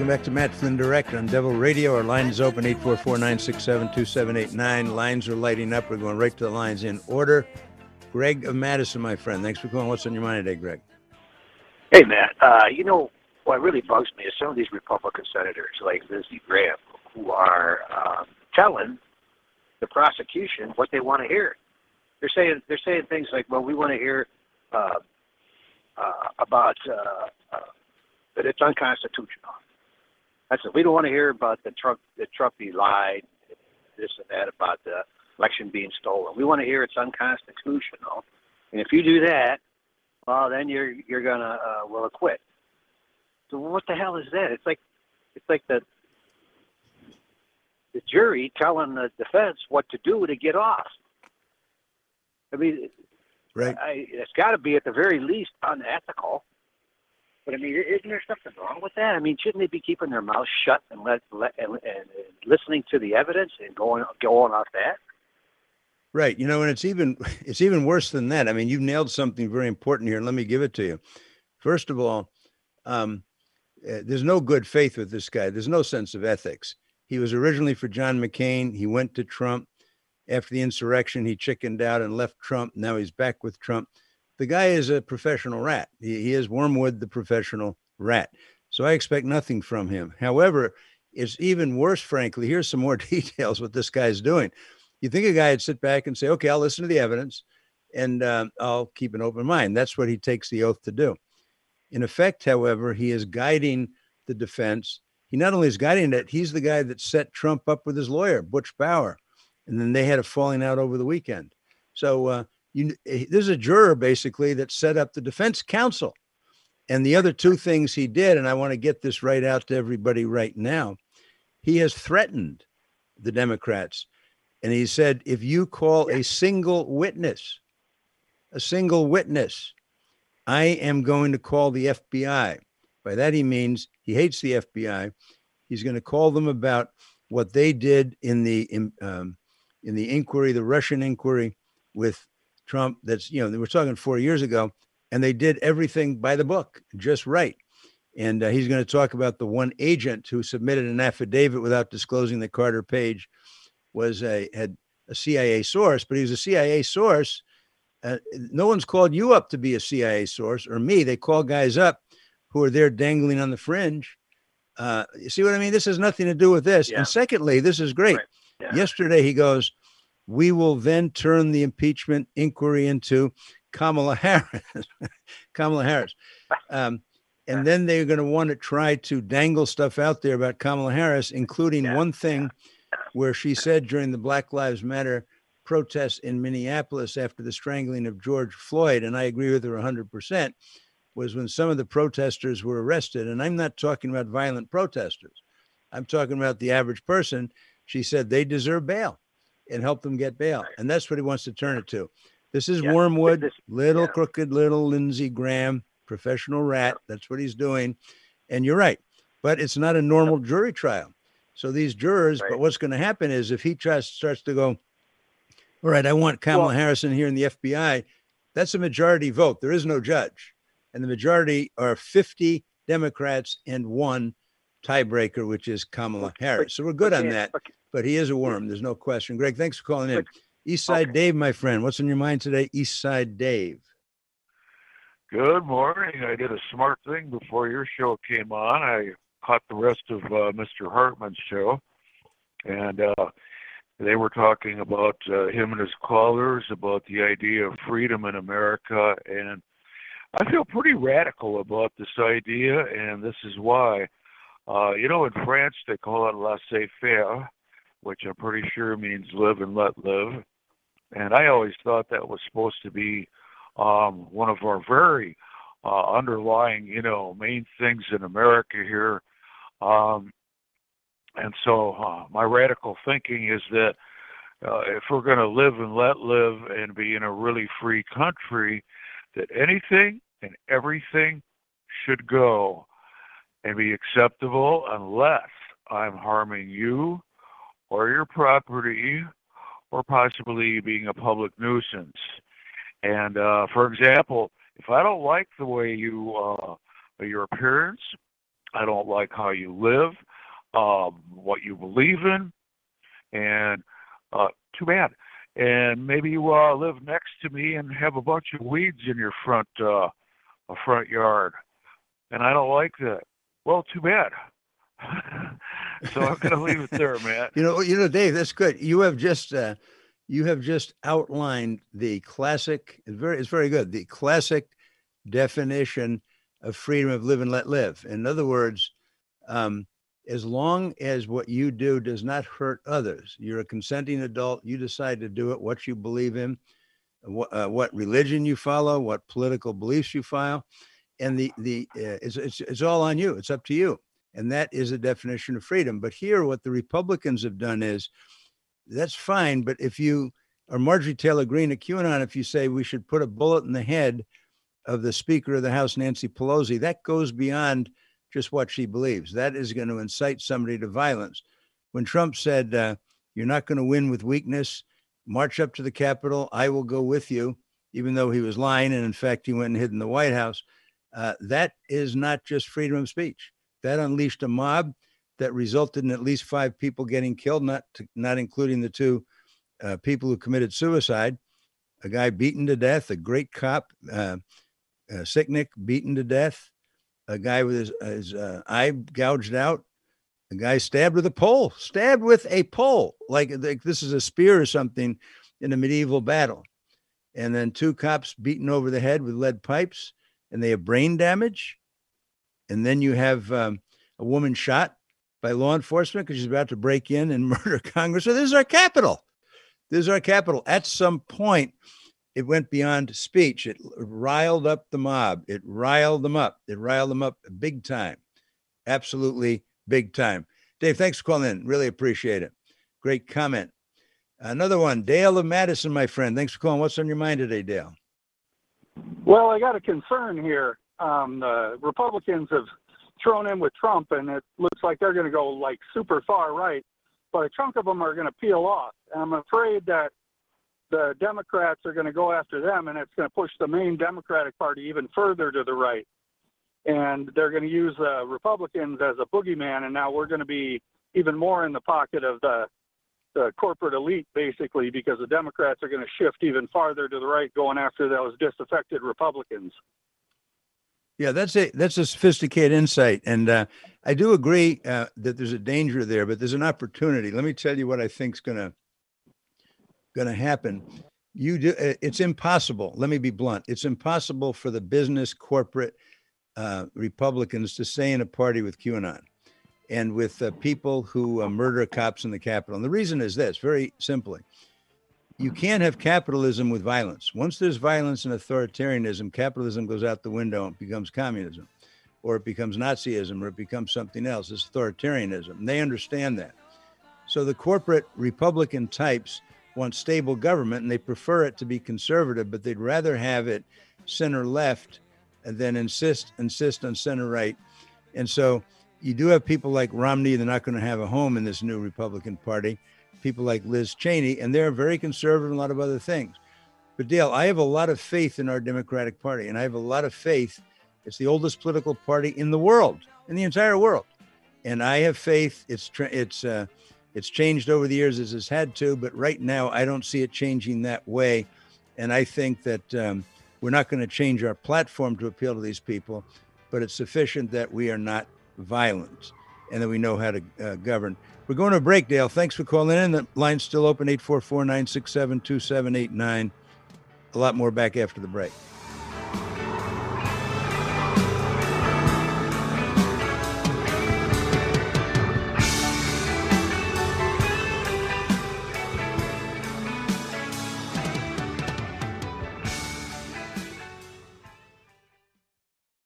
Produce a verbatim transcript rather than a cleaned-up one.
Welcome back to Matt Flynn Direct on Devil Radio. Our line is open, eight four four, nine six seven, two seven eight nine. Lines are lighting up. We're going right to the lines in order. Greg of Madison, my friend. Thanks for calling. What's on your mind today, Greg? Hey, Matt. Uh, you know, what really bugs me is some of these Republican senators, like Lindsey Graham, who are um, telling the prosecution what they want to hear. They're saying they're saying things like, "Well, we want to hear uh, uh, about uh, uh, that it's unconstitutional." I said, "We don't want to hear about the Trump that Trump he lied, this and that about the election being stolen. We want to hear it's unconstitutional. And if you do that, well, then you're you're gonna uh, well acquit." So what the hell is that? It's like it's like the the jury telling the defense what to do to get off. I mean, right? I, it's got to be at the very least unethical. But I mean, isn't there something wrong with that? I mean, shouldn't they be keeping their mouths shut and let, let and, and, and listening to the evidence and going going off that? Right. You know, and it's even it's even worse than that. I mean, you've nailed something very important here, and let me give it to you. First of all, um, uh, there's no good faith with this guy. There's no sense of ethics. He was originally for John McCain. He went to Trump. After the insurrection, he chickened out and left Trump. Now he's back with Trump. The guy is a professional rat. He, he is Wormwood, the professional rat. So I expect nothing from him. However, it's even worse, frankly. Here's some more details what this guy's doing. You think a guy would sit back and say, okay, I'll listen to the evidence and uh, I'll keep an open mind. That's what he takes the oath to do. In effect, however, he is guiding the defense. He not only is guiding it, he's the guy that set Trump up with his lawyer, Butch Bauer. And then they had a falling out over the weekend. So uh, you, there's a juror basically that set up the defense counsel. And the other two things he did, and I want to get this right out to everybody right now, he has threatened the Democrats. And he said, if you call a single witness, a single witness, I am going to call the F B I. By that, he means he hates the F B I. He's going to call them about what they did in the in, um, in the inquiry, the Russian inquiry with Trump. That's, you know, they were talking four years ago, and they did everything by the book, just right. And uh, he's going to talk about the one agent who submitted an affidavit without disclosing that Carter Page was a had a C I A source, but he was a C I A source. Uh, no one's called you up to be a C I A source or me. They call guys up who are there dangling on the fringe. Uh, you see what I mean? This has nothing to do with this. Yeah. And secondly, this is great. Right. Yeah. Yesterday, he goes, we will then turn the impeachment inquiry into Kamala Harris. Kamala Harris. Um, and then they're going to want to try to dangle stuff out there about Kamala Harris, including Yeah. one thing where she said during the Black Lives Matter protests in Minneapolis after the strangling of George Floyd, and I agree with her one hundred percent, was when some of the protesters were arrested. And I'm not talking about violent protesters. I'm talking about the average person. She said they deserve bail and help them get bail. Right. And that's what he wants to turn it to. This is Yeah. Wormwood, This- little yeah. crooked little Lindsey Graham, professional rat. That's what he's doing. And you're right. But it's not a normal jury trial. So these jurors, Right. but what's going to happen is if he tries starts to go, all right, I want Kamala Well- Harris in here in the F B I, that's a majority vote. There is no judge. And the majority are fifty Democrats and one tiebreaker, which is Kamala Harris. So we're good on Okay, that. okay. But he is a worm. There's no question. Greg, thanks for calling in. East Side Okay. Dave, my friend. What's on your mind today? East Side Dave. Good morning. I did a smart thing before your show came on. I caught the rest of uh, Mister Hartman's show, and uh, they were talking about uh, him and his callers about the idea of freedom in America, and I feel pretty radical about this idea, and this is why. Uh, you know, in France, they call it laissez-faire, which I'm pretty sure means live and let live. And I always thought that was supposed to be um, one of our very uh, underlying, you know, main things in America here. Um, and so uh, my radical thinking is that uh, if we're going to live and let live and be in a really free country, that anything and everything should go and be acceptable unless I'm harming you or your property or possibly being a public nuisance. And uh, for example, if I don't like the way you, uh, your appearance, I don't like how you live, um, what you believe in, and uh, too bad. And maybe you uh, live next to me and have a bunch of weeds in your front uh, front yard, and I don't like that. Well, too bad. So I'm going to leave it there, Matt. You know, you know, Dave, that's good. You have just uh, you have just outlined the classic. It's very, it's very good. The classic definition of freedom of live and let live. In other words, um, as long as what you do does not hurt others, you're a consenting adult, you decide to do it, what you believe in, what, uh, what religion you follow, what political beliefs you follow, and the, the uh, it's, it's, it's all on you. It's up to you. And that is a definition of freedom. But here, what the Republicans have done is, that's fine, but if you are Marjorie Taylor Greene at QAnon, if you say we should put a bullet in the head of the Speaker of the House, Nancy Pelosi, that goes beyond just what she believes. That is going to incite somebody to violence. When Trump said, uh, you're not going to win with weakness, march up to the Capitol, I will go with you, even though he was lying, and in fact, he went and hid in the White House, uh, that is not just freedom of speech. That unleashed a mob that resulted in at least five people getting killed, not to, not including the two uh, people who committed suicide, a guy beaten to death, a great cop, uh, uh, Sicknick, beaten to death, a guy with his, his uh, eye gouged out, a guy stabbed with a pole, stabbed with a pole, like, like this is a spear or something in a medieval battle. And then two cops beaten over the head with lead pipes, and they have brain damage. And then you have um, a woman shot by law enforcement because she's about to break in and murder Congress. So this is our capital. This is our capital. At some point, it went beyond speech. It riled up the mob. It riled them up. It riled them up big time. Absolutely big time. Dave, thanks for calling in. Really appreciate it. Great comment. Another one, Dale of Madison, my friend. Thanks for calling. What's on your mind today, Dale? Well, I got a concern here. Um, the Republicans have thrown in with Trump, and it looks like they're going to go like super far right, but a chunk of them are going to peel off. And I'm afraid that the Democrats are going to go after them, and it's going to push the main Democratic Party even further to the right. And they're going to use uh, Republicans as a boogeyman, and now we're going to be even more in the pocket of the, the corporate elite, basically, because the Democrats are going to shift even farther to the right, going after those disaffected Republicans. Yeah, that's a that's a sophisticated insight, and uh, I do agree uh, that there's a danger there, but there's an opportunity. Let me tell you what I think's gonna gonna happen. You do. It's impossible. Let me be blunt. It's impossible for the business corporate uh, Republicans to stay in a party with QAnon and with uh, people who uh, murder cops in the Capitol. And the reason is this: very simply. You can't have capitalism with violence. Once there's violence and authoritarianism, capitalism goes out the window and becomes communism, or it becomes Nazism, or it becomes something else. It's authoritarianism. And they understand that. So the corporate Republican types want stable government, and they prefer it to be conservative, but they'd rather have it center left and then insist insist on center right. And so you do have people like Romney. They're not going to have a home in this new Republican Party. People like Liz Cheney, and they're very conservative in a lot of other things. But Dale, I have a lot of faith in our Democratic Party, and I have a lot of faith. It's the oldest political party in the world, in the entire world. And I have faith. It's it's uh, it's changed over the years as it's had to, but right now I don't see it changing that way. And I think that um, we're not going to change our platform to appeal to these people, but it's sufficient that we are not violent and that we know how to uh, govern. We're going to a break, Dale. Thanks for calling in. The line's still open, eight four four, nine six seven, two seven eight nine. A lot more back after the break.